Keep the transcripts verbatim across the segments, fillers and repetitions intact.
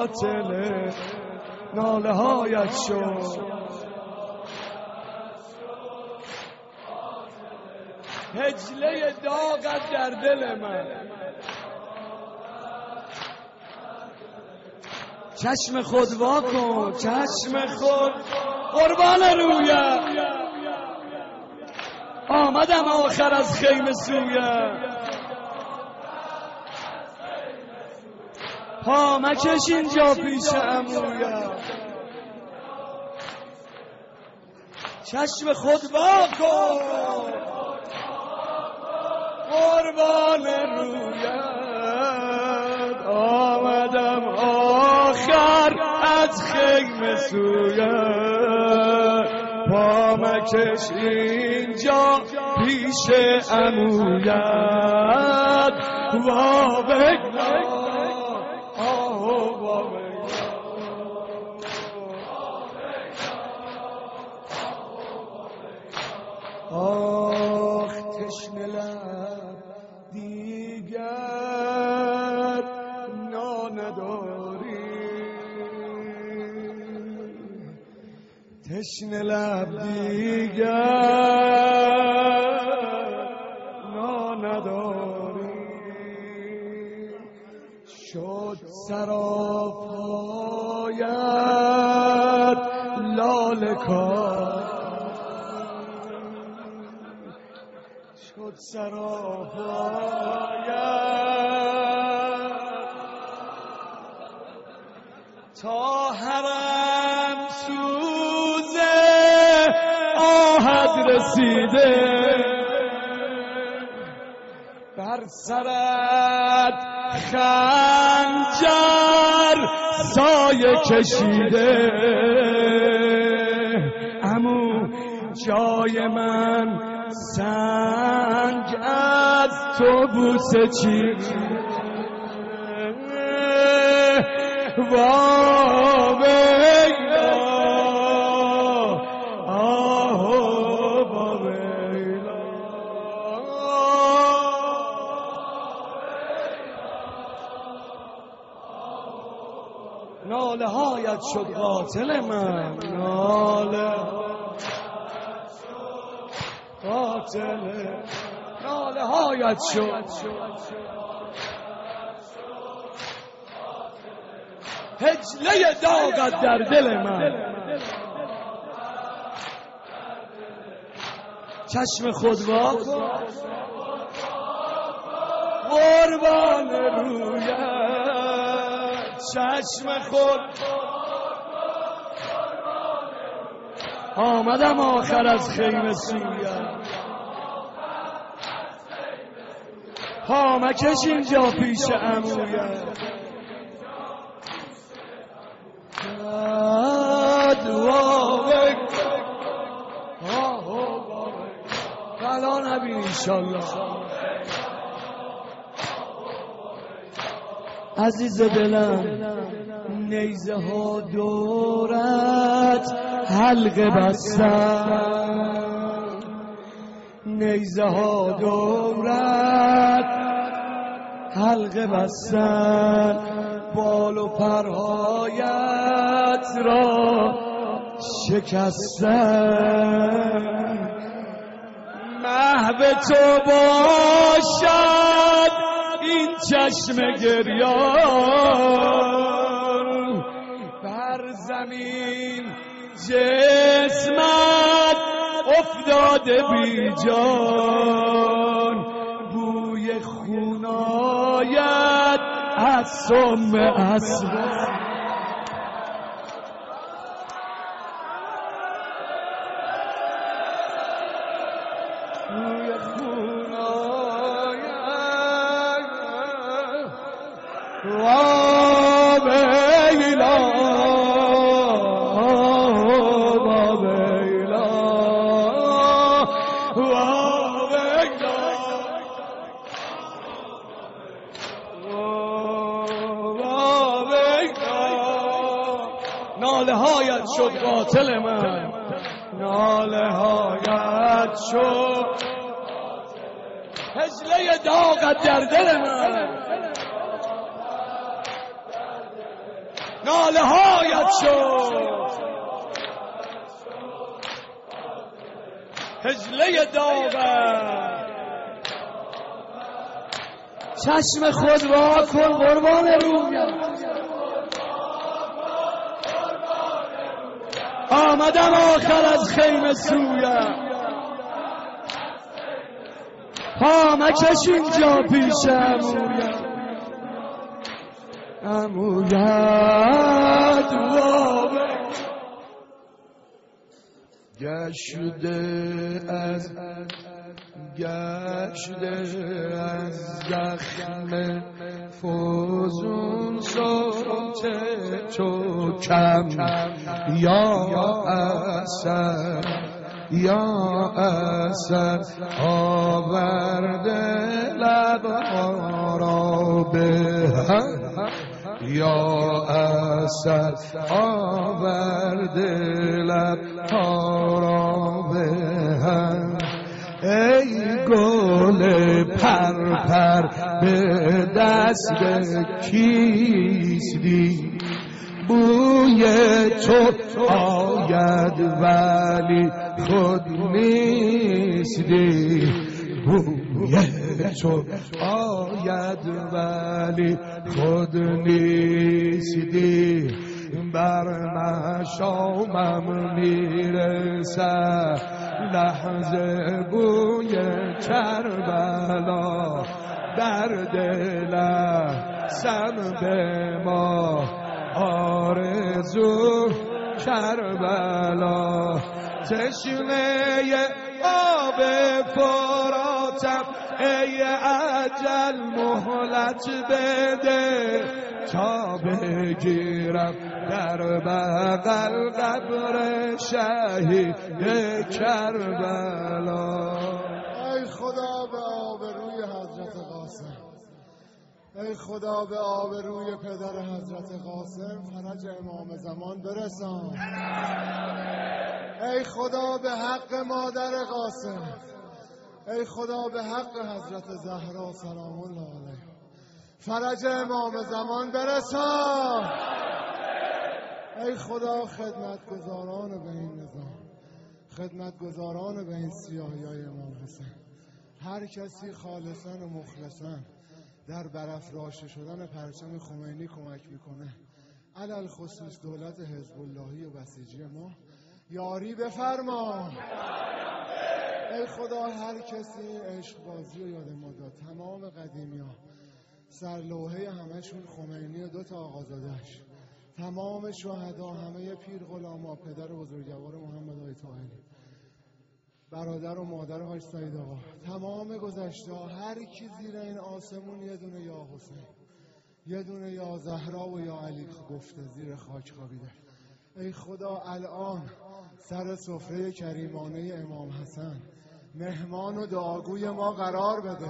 قاتل ناله هایت شد هجله داغت در دل من چشم خود وا کن چشم خود قربان رویم آمدم آخر از خیمه سویم پا مکش اینجا پیش عمویم چشم خود وا کن قربان رویت آمدم آخر از خیمه سویت پا مکش اینجا پیش عمویت وا بگلا آه وا بگلا آخ تشنه لب دیگر نداری تشنه لب دیگر نداری شد سراپایت لاله کار شد سراپایت تا حرم سوزه آهد رسیده بر سرت خنجر سایه کشیده عمو جای من سنگ از تو بوسه چیده وا بیلا آه وا بیلا ناله هایت شد قاتل من ناله قاتل ناله هایت شد هجله داغت در دل من چشم خود وا کن قربان رویت چشم خود آمدم آخر از خیمه سویم پا مکش اینجا پیش عمویم دعا بکن بلا نبین انشالله عزیز دلم نیزه ها دورت حلقه بستن نیزه ها دورت حلقه بستن بال و پرهایت را شکستن محو تو باشد این چشم گریان بر زمین جسمت افتاده بی جان بوی خونایت از سم اسرار بوی خونایت وا بیلا وا بیلا وا بیلا وا بیلا ناله هایت شد قاتل من ناله هایت شد هجله داغت در دل من ناله هایت شد هجله داور چشم خود وا کن قربان رویت آمدم آخر از خیمه سویت پا مکش اینجا پیش امویت امویت وابه گشته از گشته از زخم فوزون صوت چوکم یا اثر یا اثر آورده لبها را به هم یا اثر آورده لبها را به هم ای گل پرپر به دست کیستی بوی تو آید ولی خود نیستی بوی تو آید ولی خود نیستی بر مشامم میرسد لحظه بوی کربلا در دلم سم به ما آرزو کربلا چشمه آب فراتم ای اجل مهلت بده تا بگیرم در بغل قبر شهید کربلا ای خدا به آبروی حضرت قاسم ای خدا به آبروی پدر حضرت قاسم فرج امام زمان برسان ای خدا به حق مادر قاسم ای خدا به حق حضرت زهرا سلام الله علیها فرج امام زمان برسان ای خدا خدمتگزاران به این نظام خدمتگزاران به این سیاهی‌های امام حسین هر کسی خالصاً و مخلصاً در برافراشته شدن پرچم خمینی کمک میکنه علل خصوص دولت حزب اللهی و بسیجی ما یاری بفرما ای خدا هر کسی عشق بازی رو یاد ما داد تمام قدیمی ها سرلوحه همشون خمینی و دو تا آقازادهش تمام شهدا همه پیر غلاما پدر بزرگوار محمد آقای طاهری برادر و مادر حاج سعید آقا تمام گذشته ها هر کی زیر این آسمون یه دونه یا حسین یه دونه یا زهرا و یا علی گفته زیر خاک خوابیده ای خدا الان سر سفره کریمانه امام حسن مهمان و دعاگوی ما قرار بده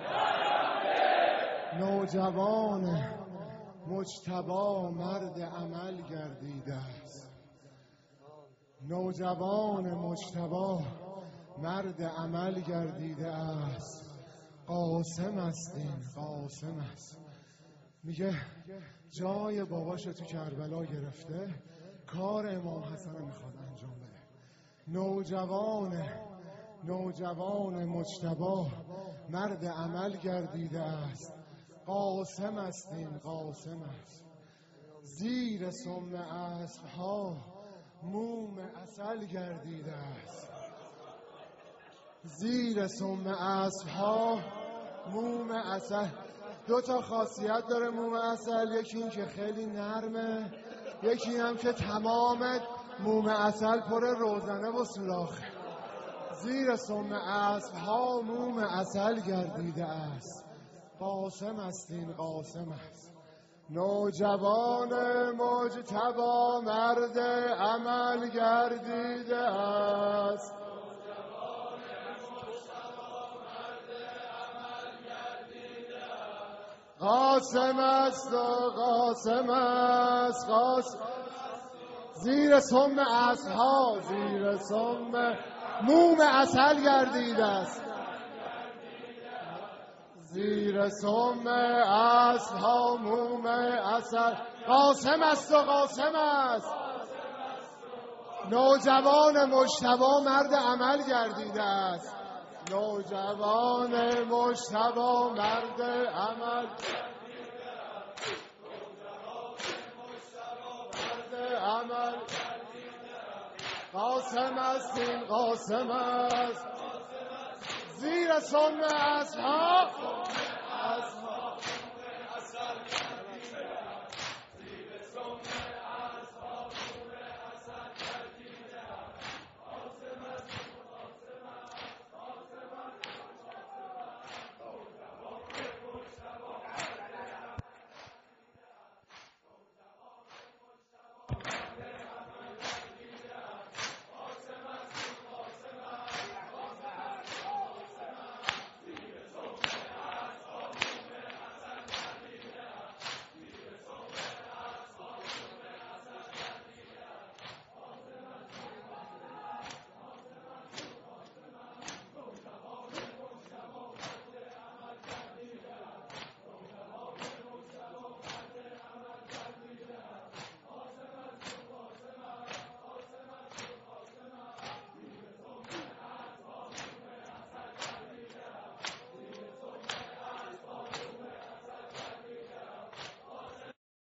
نوجوان مجتبی مرد عمل گردیده است نوجوان مجتبی مرد عمل گردیده است قاسم است این قاسم است میگه جای باباشو تو کربلا گرفته کار امام حسن میخواد انجام بده نوجوان نوجوان مجتبی مرد عمل گردیده است قاسم است این قاسم است زیر سم اسبها موم عسل گردیده است زیر سم اسبها موم عسل دو تا خاصیت داره موم عسل یکی این که خیلی نرمه یکی هم که تمام موم عسل پر روزنه و سوراخ زیر سم اسبها موم عسل گردیده است قاسم است این قاسم است نوجوان مجتبی مرد عمل گردیده است قاسم است و قاسم است قاسم زیر سم اسبها زیر سم موم عسل گردیده است زیر سم اصل ها موم اصل قاسم است و قاسم است. نوجوان مجتبی مرد عمل گردیده است. نوجوان مجتبی مرد عمل مرد عمل قاسم است این قاسم است. زیر سم اصل ها